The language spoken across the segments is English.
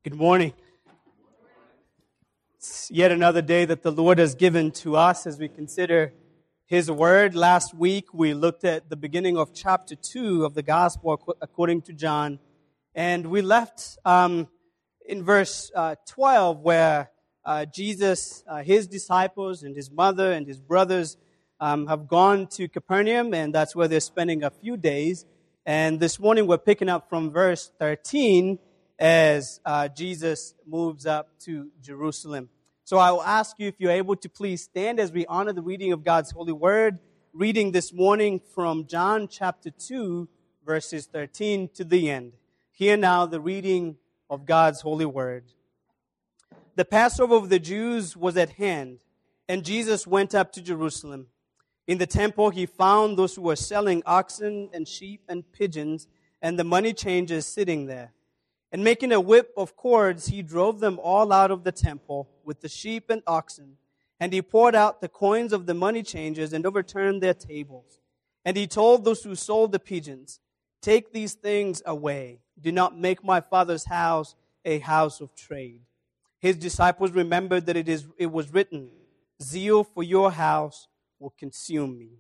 Good morning. It's yet another day that the Lord has given to us as we consider His Word. Last week we looked at the beginning of chapter 2 of the Gospel according to John. And we left in verse 12 where Jesus, His disciples and His mother and His brothers have gone to Capernaum, and that's where they're spending a few days. And this morning we're picking up from verse 13 as Jesus moves up to Jerusalem. So I will ask you if you're able to please stand as we honor the reading of God's holy word. Reading this morning from John chapter 2, verses 13 to the end. Hear now the reading of God's holy word. The Passover of the Jews was at hand, and Jesus went up to Jerusalem. In the temple he found those who were selling oxen and sheep and pigeons, and the money changers sitting there. And making a whip of cords, he drove them all out of the temple with the sheep and oxen. And he poured out the coins of the money changers and overturned their tables. And he told those who sold the pigeons, "Take these things away. Do not make my Father's house a house of trade." His disciples remembered that it was written, "Zeal for your house will consume me."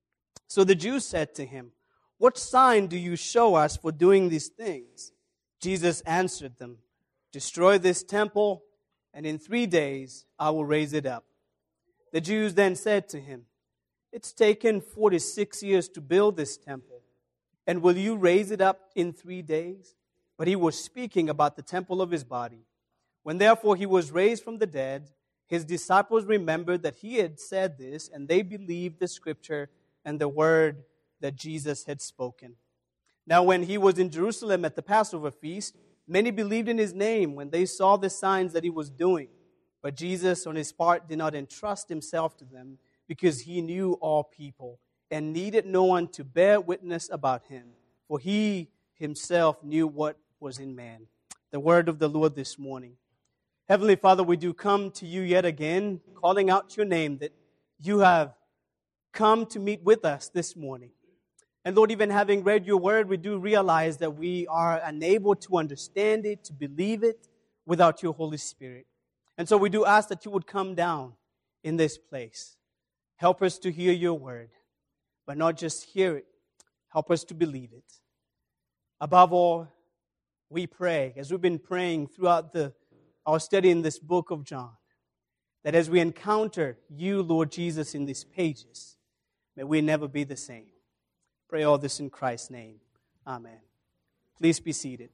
So the Jews said to him, "What sign do you show us for doing these things?" Jesus answered them, "Destroy this temple, and in 3 days I will raise it up." The Jews then said to him, "It's taken 46 years to build this temple, and will you raise it up in 3 days?" But he was speaking about the temple of his body. When therefore he was raised from the dead, his disciples remembered that he had said this, and they believed the scripture and the word that Jesus had spoken. Now when he was in Jerusalem at the Passover feast, many believed in his name when they saw the signs that he was doing. But Jesus, on his part, did not entrust himself to them, because he knew all people and needed no one to bear witness about him, for he himself knew what was in man. The word of the Lord this morning. Heavenly Father, we do come to you yet again, calling out your name, that you have come to meet with us this morning. And Lord, even having read your word, we do realize that we are unable to understand it, to believe it, without your Holy Spirit. And so we do ask that you would come down in this place. Help us to hear your word, but not just hear it. Help us to believe it. Above all, we pray, as we've been praying throughout our study in this book of John, that as we encounter you, Lord Jesus, in these pages, may we never be the same. Pray all this in Christ's name. Amen. Please be seated.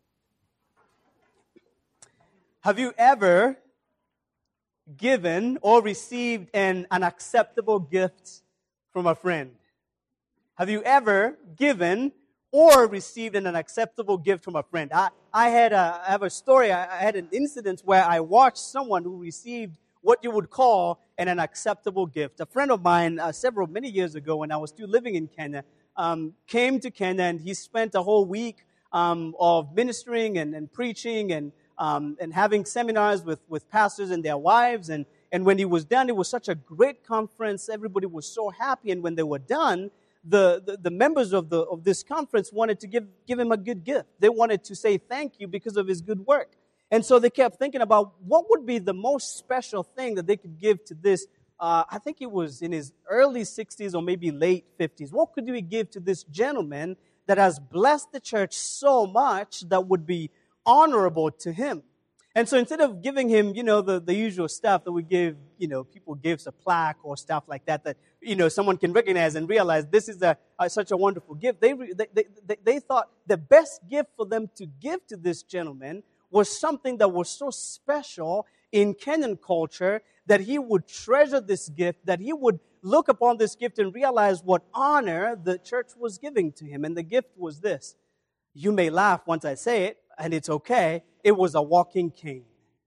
Have you ever given or received an unacceptable gift from a friend? Have you ever given or received an unacceptable gift from a friend? I have a story. I had an incident where I watched someone who received what you would call an unacceptable gift. A friend of mine, many years ago when I was still living in Kenya, came to Kenya, and he spent a whole week of ministering and preaching and having seminars with pastors and their wives. And when he was done, it was such a great conference. Everybody was so happy. And when they were done, the members of this conference wanted to give him a good gift. They wanted to say thank you because of his good work. And so they kept thinking about what would be the most special thing that they could give to this. I think it was in his early 60s or maybe late 50s. What could we give to this gentleman that has blessed the church so much that would be honorable to him? And so instead of giving him, the usual stuff that we give, people gives, a plaque or stuff like that someone can recognize and realize this is such a wonderful gift, they thought the best gift for them to give to this gentleman was something that was so special in Kenyan culture that he would treasure this gift, that he would look upon this gift and realize what honor the church was giving to him. And the gift was this. You may laugh once I say it, and it's okay. It was a walking cane.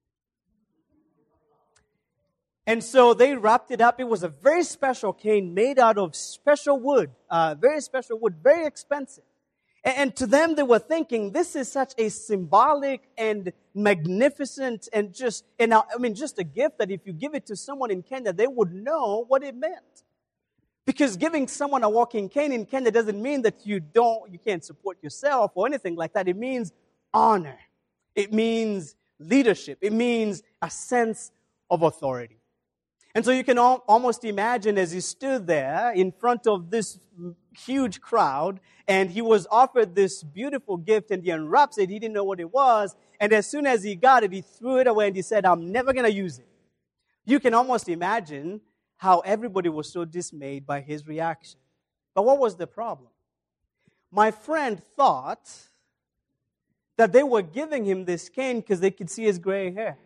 And so they wrapped it up. It was a very special cane made out of special wood, very special wood, very expensive. And to them, they were thinking, this is such a symbolic and magnificent and just a gift that if you give it to someone in Kenya, they would know what it meant. Because giving someone a walking cane in Kenya doesn't mean that you can't support yourself or anything like that. It means honor. It means leadership. It means a sense of authority. And so you can almost imagine as he stood there in front of this huge crowd, and he was offered this beautiful gift, and he unwraps it. He didn't know what it was. And as soon as he got it, he threw it away, and he said, I'm never going to use it. You can almost imagine how everybody was so dismayed by his reaction. But what was the problem? My friend thought that they were giving him this cane because they could see his gray hair.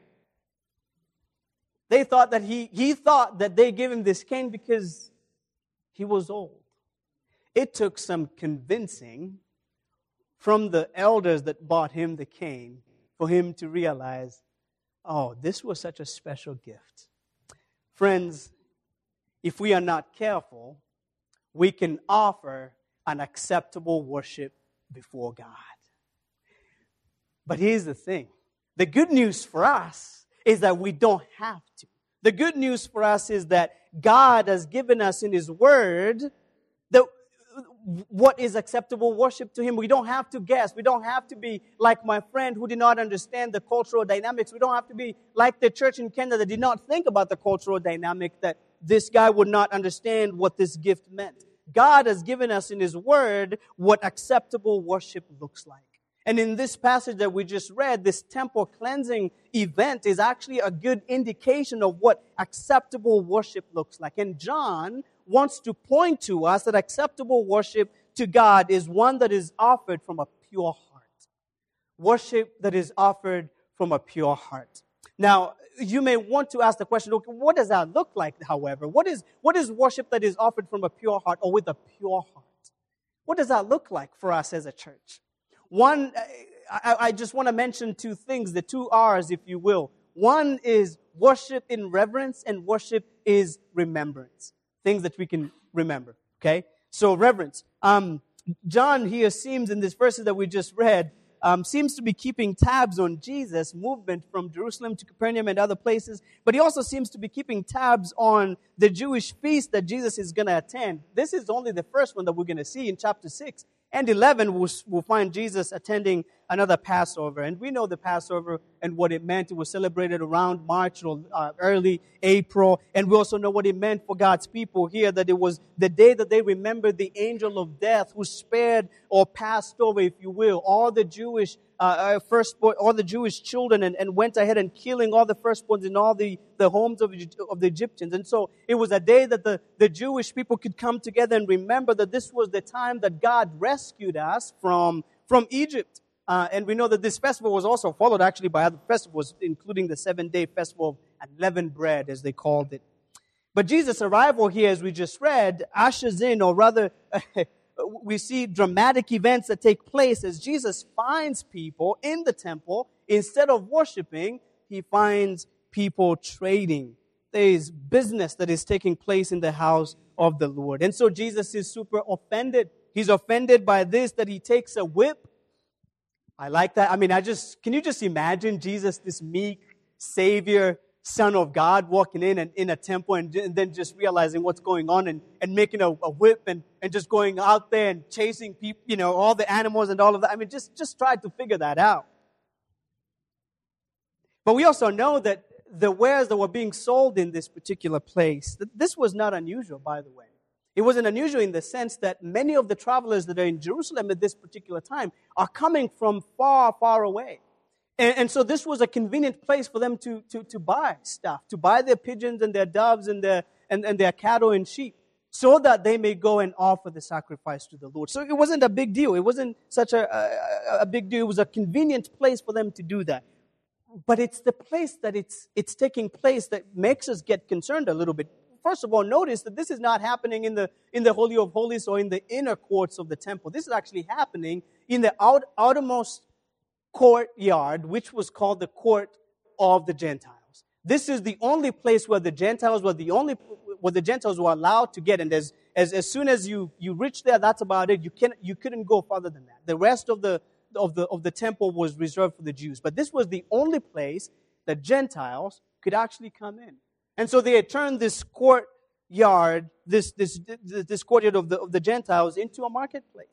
They thought that he thought that they gave him this cane because he was old. It took some convincing from the elders that bought him the cane for him to realize, oh, this was such a special gift. Friends, if we are not careful, we can offer an acceptable worship before God. But here's the thing. The good news for us is that we don't have to. The good news for us is that God has given us in His Word what is acceptable worship to Him. We don't have to guess. We don't have to be like my friend who did not understand the cultural dynamics. We don't have to be like the church in Canada that did not think about the cultural dynamic, that this guy would not understand what this gift meant. God has given us in His Word what acceptable worship looks like. And in this passage that we just read, this temple cleansing event is actually a good indication of what acceptable worship looks like. And John wants to point to us that acceptable worship to God is one that is offered from a pure heart. Worship that is offered from a pure heart. Now, you may want to ask the question, okay, what does that look like, however? What is worship that is offered from a pure heart or with a pure heart? What does that look like for us as a church? One, I just want to mention two things, the two R's, if you will. One is worship in reverence, and worship is remembrance. Things that we can remember, okay? So reverence. John here seems, in these verses that we just read, seems to be keeping tabs on Jesus' movement from Jerusalem to Capernaum and other places, but he also seems to be keeping tabs on the Jewish feast that Jesus is going to attend. This is only the first one that we're going to see in chapter 6. And 11, we'll find Jesus attending another Passover. And we know the Passover and what it meant. It was celebrated around March or early April. And we also know what it meant for God's people here, that it was the day that they remembered the angel of death who spared or passed over, if you will, all the Jewish firstborn, all the Jewish children, and went ahead and killing all the firstborns in all the homes of the Egyptians. And so it was a day that the Jewish people could come together and remember that this was the time that God rescued us from Egypt. And we know that this festival was also followed actually by other festivals, including the 7-day festival of unleavened bread, as they called it. But Jesus' arrival here, as we just read, ushers in, or rather, we see dramatic events that take place as Jesus finds people in the temple. Instead of worshiping, he finds people trading. There is business that is taking place in the house of the Lord. And so Jesus is super offended. He's offended by this, that he takes a whip. I like that. I mean, can you just imagine Jesus, this meek Savior, Son of God, walking in a temple and then just realizing what's going on and making a whip and just going out there and chasing people, all the animals and all of that. I mean, just try to figure that out. But we also know that the wares that were being sold in this particular place, this was not unusual, by the way. It wasn't unusual in the sense that many of the travelers that are in Jerusalem at this particular time are coming from far, far away. And so this was a convenient place for them to buy stuff, to buy their pigeons and their doves and their cattle and sheep, so that they may go and offer the sacrifice to the Lord. So it wasn't a big deal. It wasn't such a big deal. It was a convenient place for them to do that. But it's the place that it's taking place that makes us get concerned a little bit. First of all, notice that this is not happening in the Holy of Holies or in the inner courts of the temple. This is actually happening in the outermost courtyard, which was called the court of the Gentiles. This is the only place where the Gentiles were allowed to get. And as soon as you reach there, that's about it. You couldn't go further than that. The rest of the temple was reserved for the Jews. But this was the only place that Gentiles could actually come in. And so they had turned this courtyard, this courtyard of the Gentiles into a marketplace.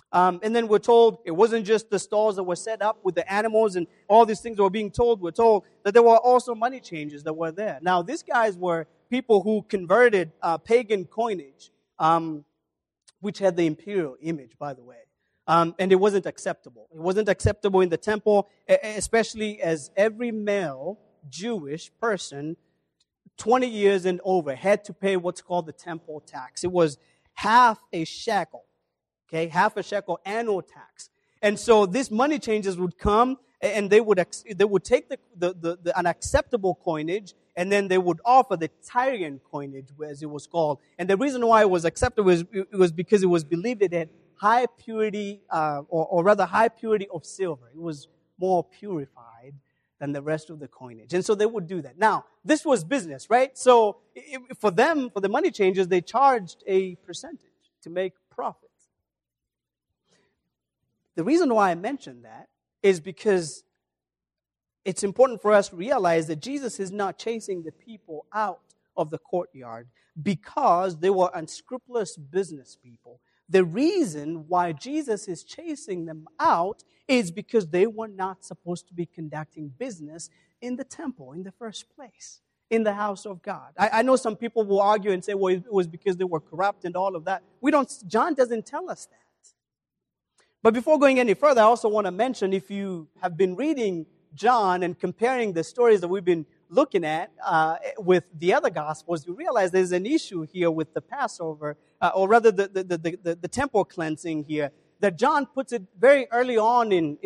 And then we're told it wasn't just the stalls that were set up with the animals and all these things that were being told. We're told that there were also money changers that were there. Now, these guys were people who converted pagan coinage, which had the imperial image, by the way. And it wasn't acceptable. It wasn't acceptable in the temple, especially as every male Jewish person, 20 years and over, had to pay what's called the temple tax. It was half a shekel. Okay, half a shekel annual tax. And so these money changers would come and they would take the unacceptable coinage and then they would offer the Tyrian coinage, as it was called. And the reason why it was acceptable was because it was believed it had high purity, or rather high purity of silver. It was more purified than the rest of the coinage. And so they would do that. Now, this was business, right? So for them, for the money changers, they charged a percentage to make profit. The reason why I mention that is because it's important for us to realize that Jesus is not chasing the people out of the courtyard because they were unscrupulous business people. The reason why Jesus is chasing them out is because they were not supposed to be conducting business in the temple in the first place, in the house of God. I know some people will argue and say, well, it was because they were corrupt and all of that. John doesn't tell us that. But before going any further, I also want to mention, if you have been reading John and comparing the stories that we've been looking at with the other Gospels, you realize there's an issue here with the Passover, or rather the temple cleansing here, that John puts it very early on in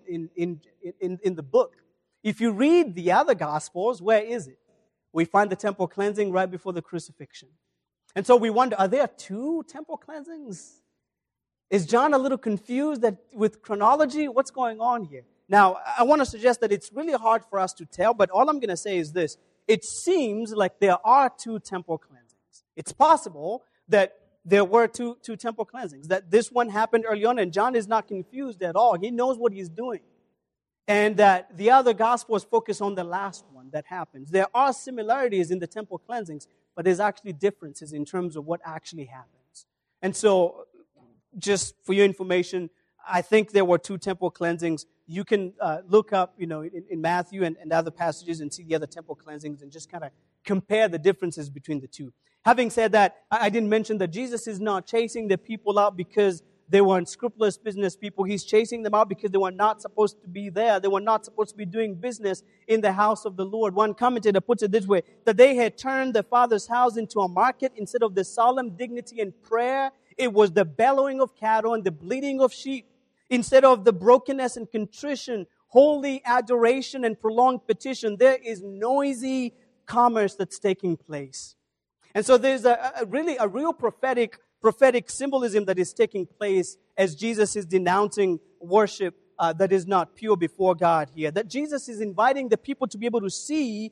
the book. If you read the other Gospels, where is it? We find the temple cleansing right before the crucifixion. And so we wonder, are there two temple cleansings? Is John a little confused with chronology? What's going on here? Now, I want to suggest that it's really hard for us to tell, but all I'm going to say is this. It seems like there are two temple cleansings. It's possible that there were two temple cleansings, that this one happened early on, and John is not confused at all. He knows what he's doing. And that the other Gospels focus on the last one that happens. There are similarities in the temple cleansings, but there's actually differences in terms of what actually happens. And so, just for your information, I think there were two temple cleansings. You can look up, in Matthew and other passages and see the other temple cleansings and just kind of compare the differences between the two. Having said that, I didn't mention that Jesus is not chasing the people out because they were unscrupulous business people. He's chasing them out because they were not supposed to be there. They were not supposed to be doing business in the house of the Lord. One commentator puts it this way, that they had turned the Father's house into a market instead of the solemn dignity and prayer. It was the bellowing of cattle and the bleating of sheep. Instead of the brokenness and contrition, holy adoration and prolonged petition, there is noisy commerce that's taking place. And so there's a real prophetic symbolism that is taking place as Jesus is denouncing worship that is not pure before God here. That Jesus is inviting the people to be able to see,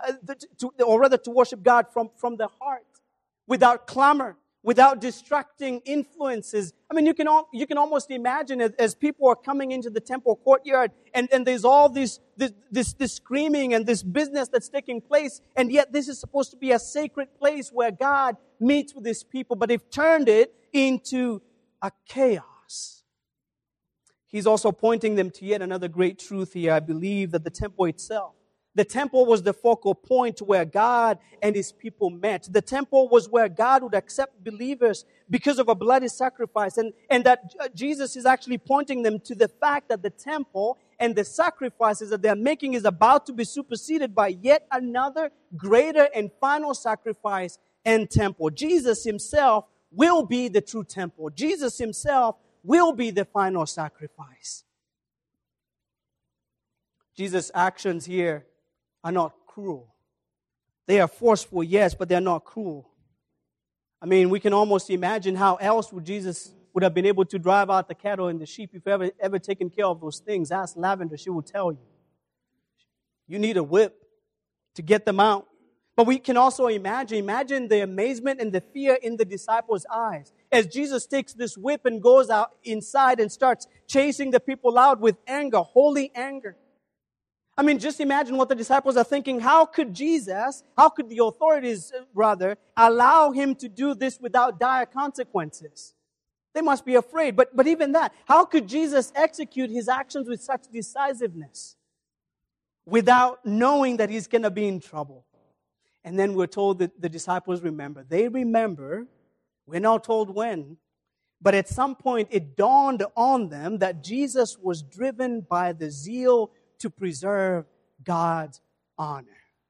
to worship God from the heart, without clamor, without distracting influences. I mean, you can almost imagine it as people are coming into the temple courtyard and there's all this screaming and this business that's taking place, and yet this is supposed to be a sacred place where God meets with His people, but they've turned it into a chaos. He's also pointing them to yet another great truth here. I believe that the temple was the focal point where God and His people met. The temple was where God would accept believers because of a bloody sacrifice. And that Jesus is actually pointing them to the fact that the temple and the sacrifices that they're making is about to be superseded by yet another greater and final sacrifice and temple. Jesus Himself will be the true temple. Jesus Himself will be the final sacrifice. Jesus' actions here are not cruel. They are forceful, yes, but they're not cruel. I mean, we can almost imagine how else Jesus would have been able to drive out the cattle and the sheep if you've ever taken care of those things. Ask Lavender, she will tell you. You need a whip to get them out. But we can also imagine the amazement and the fear in the disciples' eyes as Jesus takes this whip and goes out inside and starts chasing the people out with anger, holy anger. I mean, just imagine what the disciples are thinking. How could the authorities, allow Him to do this without dire consequences? They must be afraid. But even that, how could Jesus execute his actions with such decisiveness without knowing that he's going to be in trouble? And then we're told that the disciples remember. They remember. We're not told when. But at some point, it dawned on them that Jesus was driven by the zeal to preserve God's honor.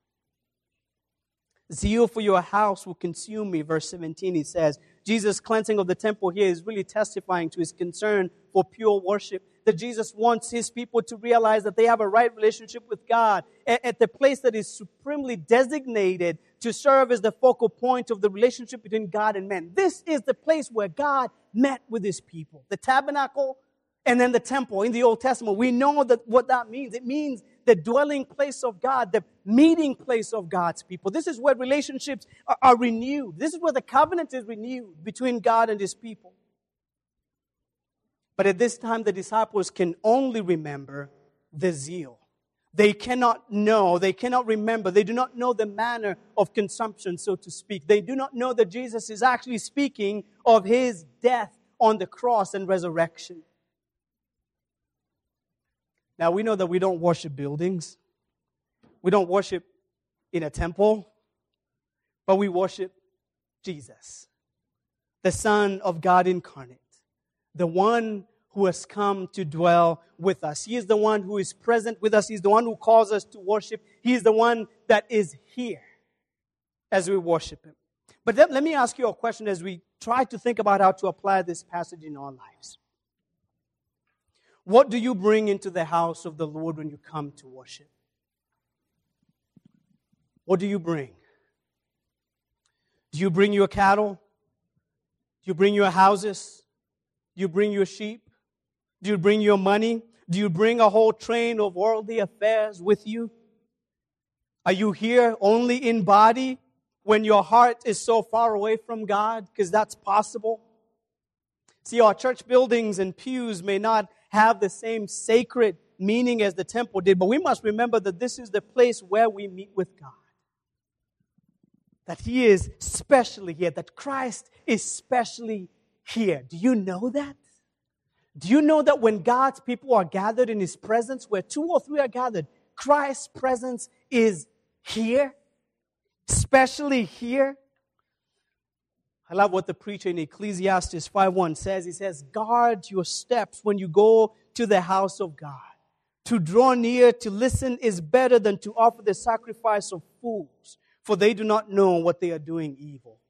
Zeal for your house will consume me, verse 17, he says. Jesus' cleansing of the temple here is really testifying to his concern for pure worship. That Jesus wants his people to realize that they have a right relationship with God at the place that is supremely designated to serve as the focal point of the relationship between God and man. This is the place where God met with his people. The tabernacle and then the temple in the Old Testament. We know that what that means. It means the dwelling place of God, the meeting place of God's people. This is where relationships are renewed. This is where the covenant is renewed between God and his people. But at this time, the disciples can only remember the zeal. They cannot know, they cannot remember, they do not know the manner of consumption, so to speak. They do not know that Jesus is actually speaking of his death on the cross and resurrection. Now, we know that we don't worship buildings. We don't worship in a temple. But we worship Jesus, the Son of God incarnate, the one who has come to dwell with us. He is the one who is present with us. He's the one who calls us to worship. He is the one that is here as we worship him. But let me ask you a question as we try to think about how to apply this passage in our lives. What do you bring into the house of the Lord when you come to worship? What do you bring? Do you bring your cattle? Do you bring your houses? Do you bring your sheep? Do you bring your money? Do you bring a whole train of worldly affairs with you? Are you here only in body when your heart is so far away from God? Because that's possible. See, our church buildings and pews may not have the same sacred meaning as the temple did, but we must remember that this is the place where we meet with God. That he is specially here, that Christ is specially here. Do you know that? Do you know that when God's people are gathered in his presence, where 2 or 3 are gathered, Christ's presence is here, especially here? I love what the preacher in Ecclesiastes 5:1 says. He says, guard your steps when you go to the house of God. To draw near, to listen is better than to offer the sacrifice of fools, for they do not know what they are doing evil.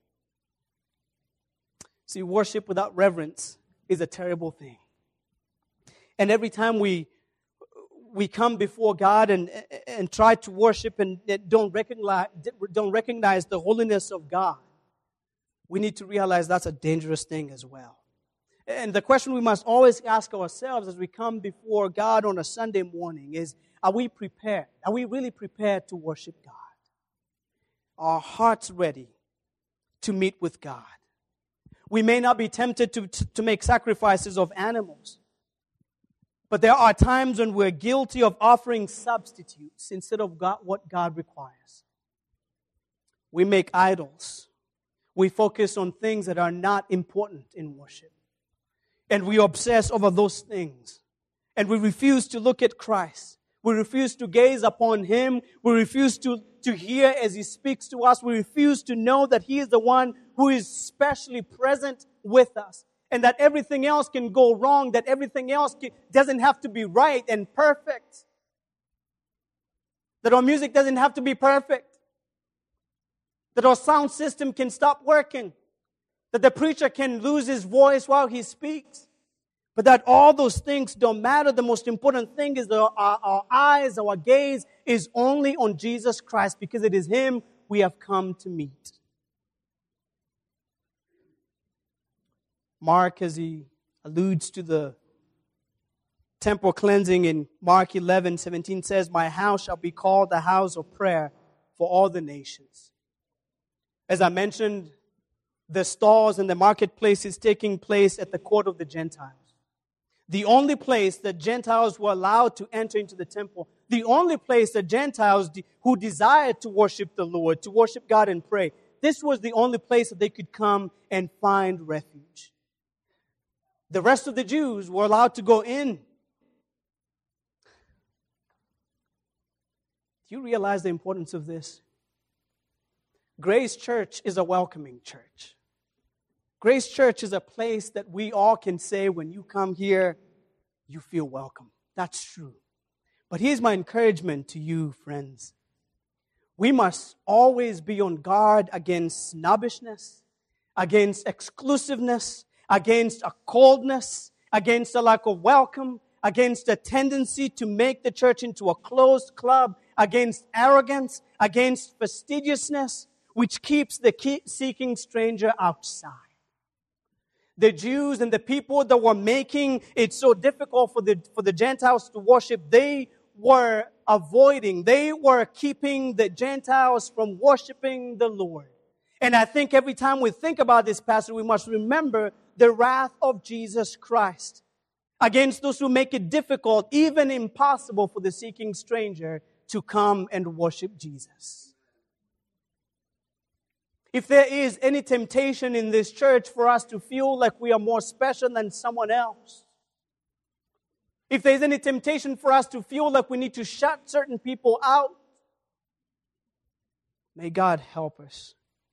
See, worship without reverence is a terrible thing. And every time we come before God and try to worship and don't recognize the holiness of God, we need to realize that's a dangerous thing as well. And the question we must always ask ourselves as we come before God on a Sunday morning is, are we prepared? Are we really prepared to worship God? Are our hearts ready to meet with God? We may not be tempted to make sacrifices of animals, but there are times when we're guilty of offering substitutes instead of what God requires. We make idols. We focus on things that are not important in worship. And we obsess over those things. And we refuse to look at Christ. We refuse to gaze upon him. We refuse to hear as he speaks to us. We refuse to know that he is the one who is specially present with us. And that everything else can go wrong. That everything else doesn't have to be right and perfect. That our music doesn't have to be perfect. That our sound system can stop working. That the preacher can lose his voice while he speaks. But that all those things don't matter. The most important thing is that our eyes, our gaze is only on Jesus Christ, because it is him we have come to meet. Mark, as he alludes to the temple cleansing in Mark 11:17, says, my house shall be called the house of prayer for all the nations. As I mentioned, the stalls and the marketplace is taking place at the court of the Gentiles. The only place that Gentiles were allowed to enter into the temple, the only place that Gentiles who desired to worship the Lord, to worship God and pray, this was the only place that they could come and find refuge. The rest of the Jews were allowed to go in. Do you realize the importance of this? Grace Church is a welcoming church. Grace Church is a place that we all can say when you come here, you feel welcome. That's true. But here's my encouragement to you, friends. We must always be on guard against snobbishness, against exclusiveness, against a coldness, against a lack of welcome, against a tendency to make the church into a closed club, against arrogance, against fastidiousness, which keeps the seeking stranger outside. The Jews and the people that were making it so difficult for the Gentiles to worship, they were keeping the Gentiles from worshiping the Lord. And I think every time we think about this passage, we must remember the wrath of Jesus Christ against those who make it difficult, even impossible for the seeking stranger to come and worship Jesus. If there is any temptation in this church for us to feel like we are more special than someone else, if there's any temptation for us to feel like we need to shut certain people out, may God help us.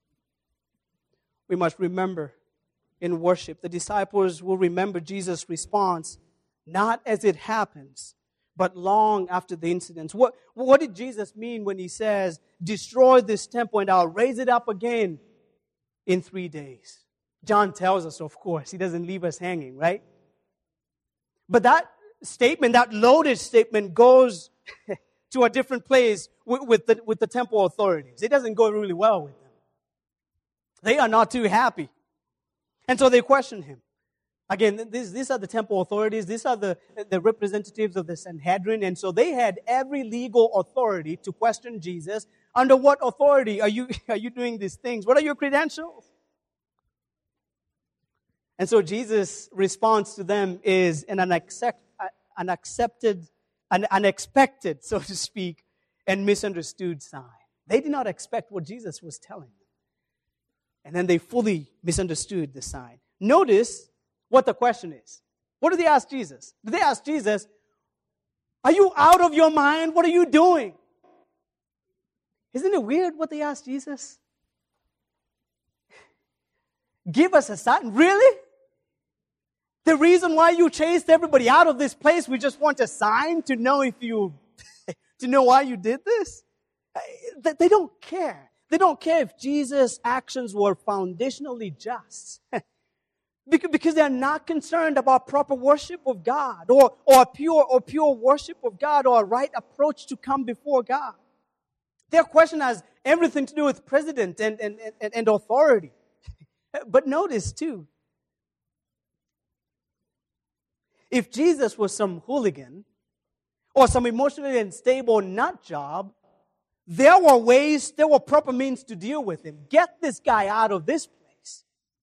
We must remember in worship, the disciples will remember Jesus' response, not as it happens, but long after the incident. What did Jesus mean when he says, destroy this temple and I'll raise it up again in 3 days? John tells us, of course. He doesn't leave us hanging, right? But that statement, that loaded statement, goes to a different place with the temple authorities. It doesn't go really well with them. They are not too happy. And so they question him. Again, these are the temple authorities. These are the representatives of the Sanhedrin. And so they had every legal authority to question Jesus. Under what authority are you doing these things? What are your credentials? And so Jesus' response to them is an unexpected, so to speak, and misunderstood sign. They did not expect what Jesus was telling them. And then they fully misunderstood the sign. Notice what the question is. What did they ask Jesus? Did they ask Jesus, are you out of your mind? What are you doing? Isn't it weird what they asked Jesus? Give us a sign. Really? The reason why you chased everybody out of this place, we just want a sign to know to know why you did this? They don't care. They don't care if Jesus' actions were foundationally just. Because they're not concerned about proper worship of God or pure worship of God or a right approach to come before God. Their question has everything to do with precedent and authority. But notice too, if Jesus was some hooligan or some emotionally unstable nut job, there were proper means to deal with him. Get this guy out of this place.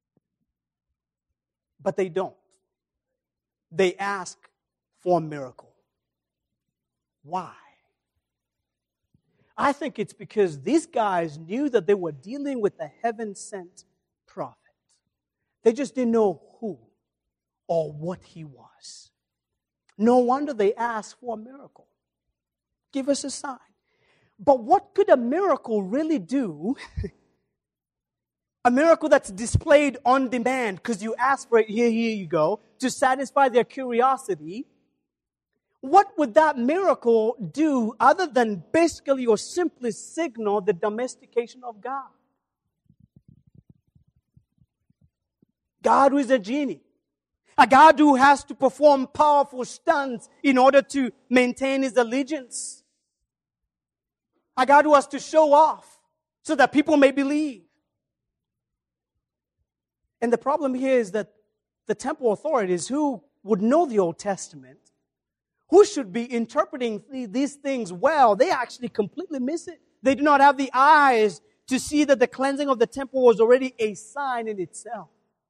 But they don't. They ask for a miracle. Why? I think it's because these guys knew that they were dealing with a heaven-sent prophet. They just didn't know who or what he was. No wonder they asked for a miracle. Give us a sign. But what could a miracle really do? A miracle that's displayed on demand because you ask for it, here you go, to satisfy their curiosity. What would that miracle do other than basically or simply signal the domestication of God? God who is a genie. A God who has to perform powerful stunts in order to maintain his allegiance. A God who has to show off so that people may believe. And the problem here is that the temple authorities who would know the Old Testament, who should be interpreting these things well, they actually completely miss it. They do not have the eyes to see that the cleansing of the temple was already a sign in itself.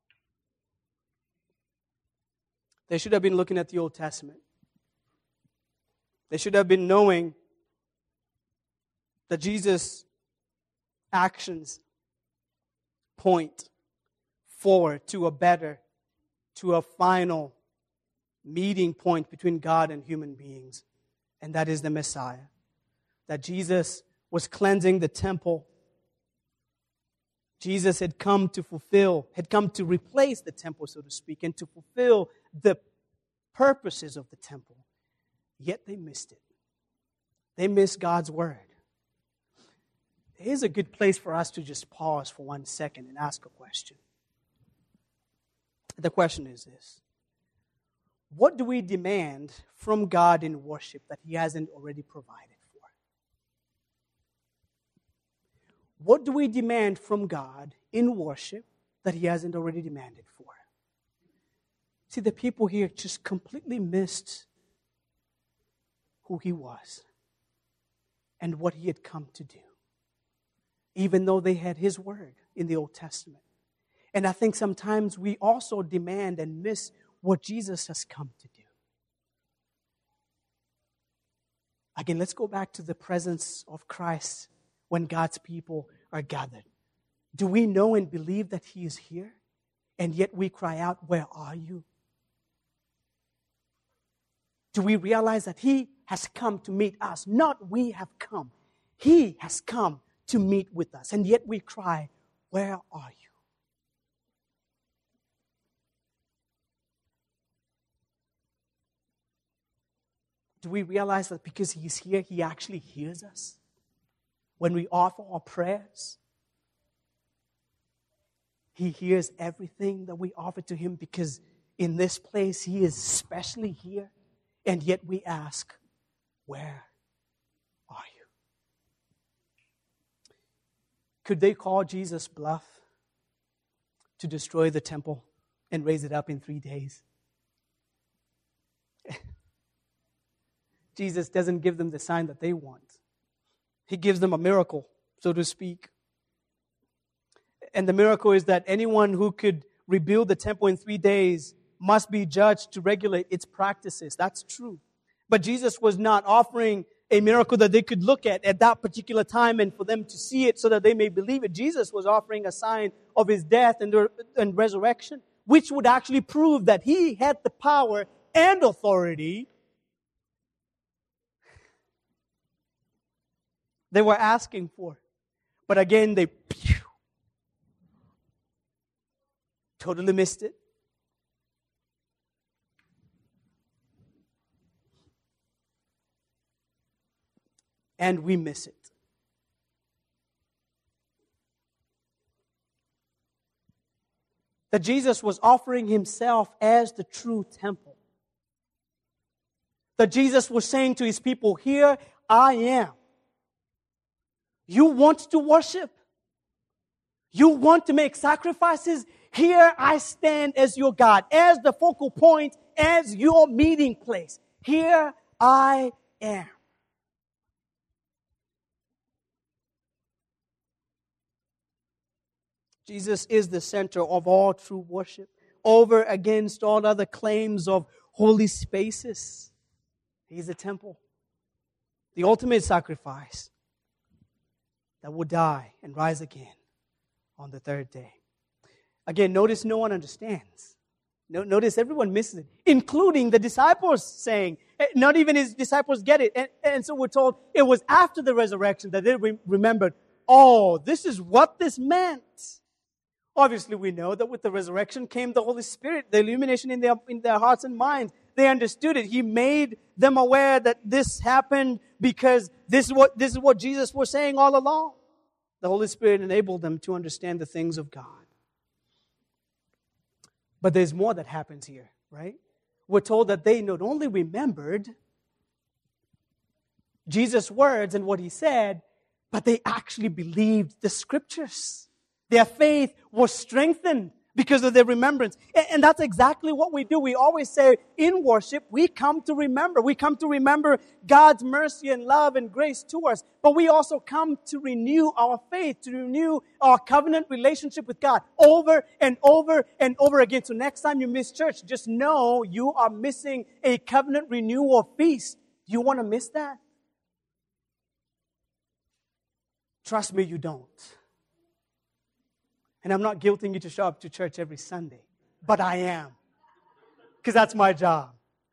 They should have been looking at the Old Testament. They should have been knowing that Jesus' actions point forward to a better to a final meeting point between God and human beings, and that is the Messiah. That Jesus was cleansing the temple. Jesus had come to replace the temple, so to speak, and to fulfill the purposes of the temple. Yet they missed it. They missed God's word. Here's a good place for us to just pause for 1 second and ask a question. The question is this: what do we demand from God in worship that He hasn't already provided for? What do we demand from God in worship that He hasn't already demanded for? See, the people here just completely missed who He was and what He had come to do, even though they had His word in the Old Testament. And I think sometimes we also demand and miss what Jesus has come to do. Again, let's go back to the presence of Christ when God's people are gathered. Do we know and believe that He is here? And yet we cry out, "Where are you?" Do we realize that He has come to meet us? Not we have come. He has come to meet with us. And yet we cry, "Where are you?" Do we realize that because He's here, He actually hears us when we offer our prayers? He hears everything that we offer to Him because in this place He is especially here. And yet we ask, "Where are you?" Could they call Jesus bluff to destroy the temple and raise it up in 3 days? Jesus doesn't give them the sign that they want. He gives them a miracle, so to speak. And the miracle is that anyone who could rebuild the temple in 3 days must be judged to regulate its practices. That's true. But Jesus was not offering a miracle that they could look at that particular time and for them to see it so that they may believe it. Jesus was offering a sign of His death and resurrection, which would actually prove that He had the power and authority they were asking for. But again, they totally missed it. And we miss it. That Jesus was offering Himself as the true temple. That Jesus was saying to His people, "Here I am. You want to worship? You want to make sacrifices? Here I stand as your God, as the focal point, as your meeting place. Here I am." Jesus is the center of all true worship, over against all other claims of holy spaces. He's the temple, the ultimate sacrifice that will die and rise again on the third day. Again, notice no one understands. Notice everyone misses it, including the disciples saying, not even His disciples get it. And so we're told it was after the resurrection that they remembered, "Oh, this is what this meant." Obviously, we know that with the resurrection came the Holy Spirit, the illumination in their hearts and minds. They understood it. He made them aware that this happened because this is what Jesus was saying all along. The Holy Spirit enabled them to understand the things of God. But there's more that happens here, right? We're told that they not only remembered Jesus' words and what He said, but they actually believed the Scriptures. Their faith was strengthened because of their remembrance. And that's exactly what we do. We always say in worship, we come to remember. We come to remember God's mercy and love and grace to us. But we also come to renew our faith, to renew our covenant relationship with God over and over and over again. So next time you miss church, just know you are missing a covenant renewal feast. Do you want to miss that? Trust me, you don't. And I'm not guilting you to show up to church every Sunday, but I am. because that's my job.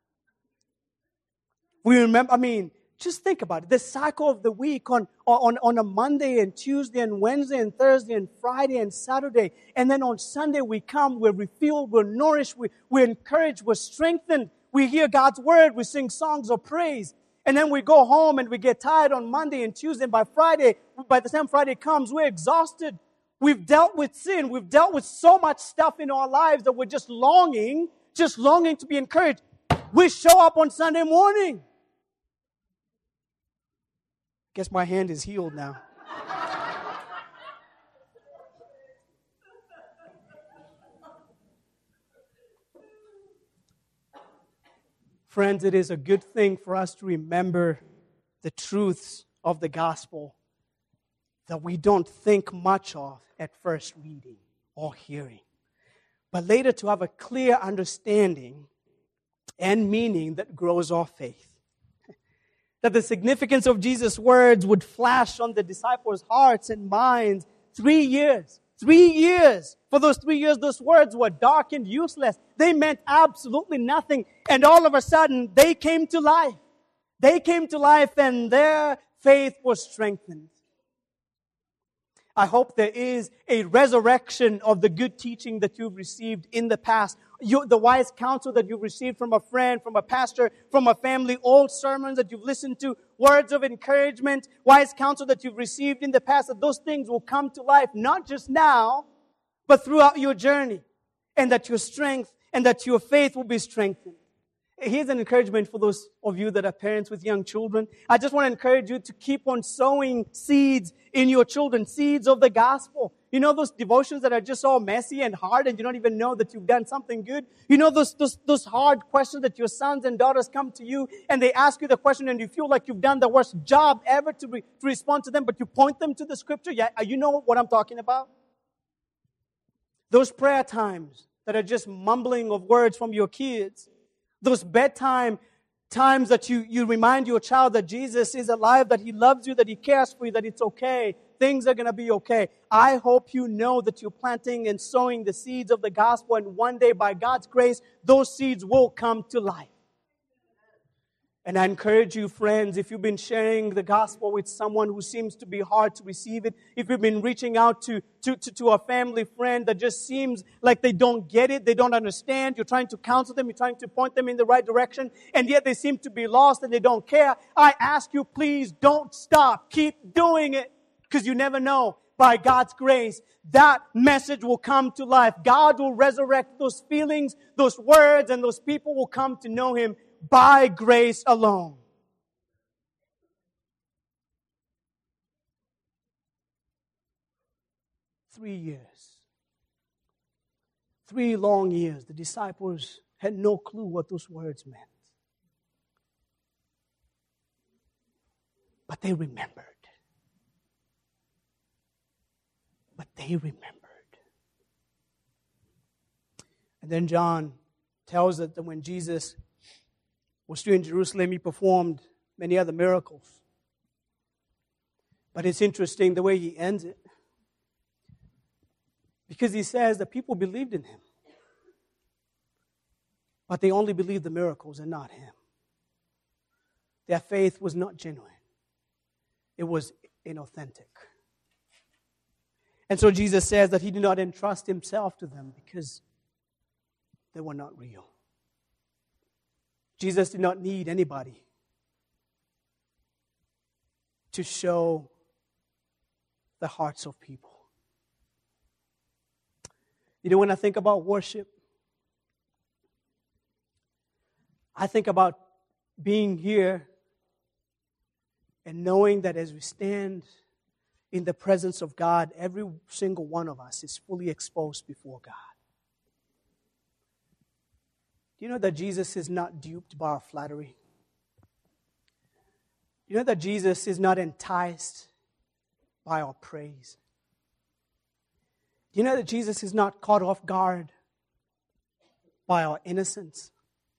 We remember, just think about it. The cycle of the week on a Monday and Tuesday and Wednesday and Thursday and Friday and Saturday. And then on Sunday we come, we're refueled, we're nourished, we're encouraged, we're strengthened. We hear God's word, we sing songs of praise. And then we go home and we get tired on Monday and Tuesday. And by the time Friday comes, we're exhausted. We've dealt with sin. We've dealt with so much stuff in our lives that we're just longing to be encouraged. We show up on Sunday morning. Guess my hand is healed now. Friends, it is a good thing for us to remember the truths of the gospel that we don't think much of at first reading or hearing, but later to have a clear understanding and meaning that grows our faith. That the significance of Jesus' words would flash on the disciples' hearts and minds. 3 years. 3 years. For those 3 years, those words were dark and useless. They meant absolutely nothing. And all of a sudden, they came to life. They came to life and their faith was strengthened. I hope there is a resurrection of the good teaching that you've received in the past. The wise counsel that you've received from a friend, from a pastor, from a family, old sermons that you've listened to, words of encouragement, wise counsel that you've received in the past, that those things will come to life, not just now, but throughout your journey. And that your strength and that your faith will be strengthened. Here's an encouragement for those of you that are parents with young children. I just want to encourage you to keep on sowing seeds in your children, seeds of the gospel. You know those devotions that are just all messy and hard and you don't even know that you've done something good? You know those hard questions that your sons and daughters come to you and they ask you the question and you feel like you've done the worst job ever to respond to them, but you point them to the scripture? Yeah, you know what I'm talking about? Those prayer times that are just mumbling of words from your kids. Those bedtime times that you remind your child that Jesus is alive, that He loves you, that He cares for you, that it's okay. Things are going to be okay. I hope you know that you're planting and sowing the seeds of the gospel, and one day, by God's grace, those seeds will come to life. And I encourage you, friends, if you've been sharing the gospel with someone who seems to be hard to receive it, if you've been reaching out to a family friend that just seems like they don't get it, they don't understand, you're trying to counsel them, you're trying to point them in the right direction, and yet they seem to be lost and they don't care, I ask you, please don't stop. Keep doing it, because you never know. By God's grace, that message will come to life. God will resurrect those feelings, those words, and those people will come to know Him by grace alone. Three years. 3 long years. The disciples had no clue what those words meant. But they remembered. And then John tells us that when Jesus was still in Jerusalem, He performed many other miracles. But it's interesting the way he ends it. Because he says that people believed in Him. But they only believed the miracles and not Him. Their faith was not genuine. It was inauthentic. And so Jesus says that He did not entrust Himself to them because they were not real. Jesus did not need anybody to show the hearts of people. You know, when I think about worship, I think about being here and knowing that as we stand in the presence of God, every single one of us is fully exposed before God. Do you know that Jesus is not duped by our flattery? You know that Jesus is not enticed by our praise? Do you know that Jesus is not caught off guard by our innocence?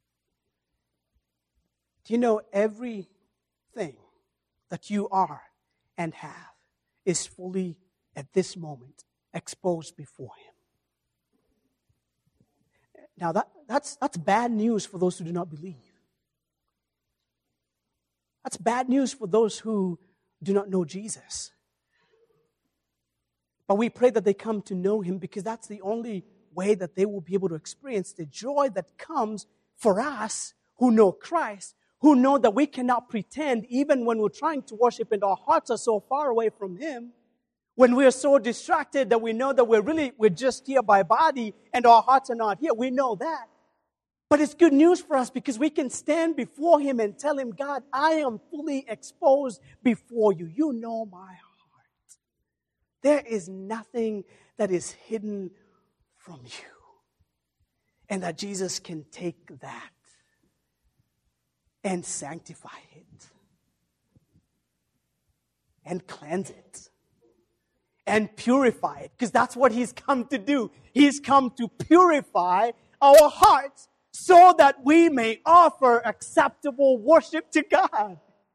Do you know everything that you are and have is fully, at this moment, exposed before Him? Now that's bad news for those who do not believe. That's bad news for those who do not know Jesus. But we pray that they come to know Him, because that's the only way that they will be able to experience the joy that comes for us who know Christ, who know that we cannot pretend even when we're trying to worship and our hearts are so far away from Him, when we are so distracted that we know that we're just here by body and our hearts are not here. We know that. But it's good news for us, because we can stand before Him and tell Him, God, I am fully exposed before you. You know my heart. There is nothing that is hidden from you. And that Jesus can take that and sanctify it and cleanse it and purify it, because that's what He's come to do. He's come to purify our hearts so that we may offer acceptable worship to God.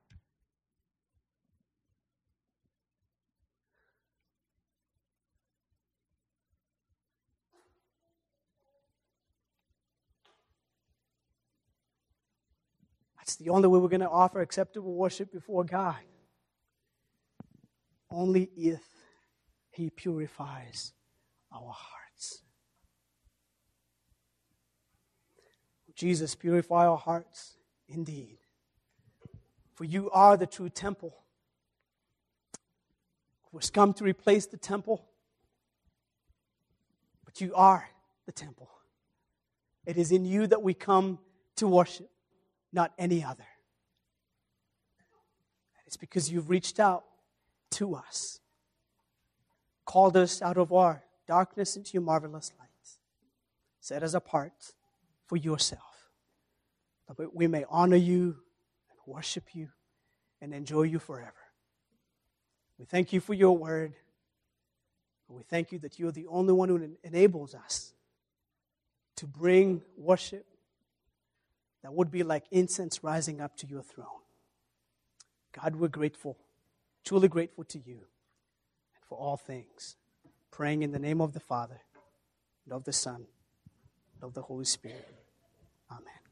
That's the only way we're going to offer acceptable worship before God. Only if He purifies our hearts. Jesus, purify our hearts indeed. For you are the true temple, who has come to replace the temple. But you are the temple. It is in you that we come to worship, not any other. It's because you've reached out to us, called us out of our darkness into your marvelous light, set us apart for yourself, that we may honor you and worship you and enjoy you forever. We thank you for your word. We thank you that you're the only one who enables us to bring worship that would be like incense rising up to your throne. God, we're grateful, truly grateful to you and for all things. Praying in the name of the Father, and of the Son, and of the Holy Spirit. Amen.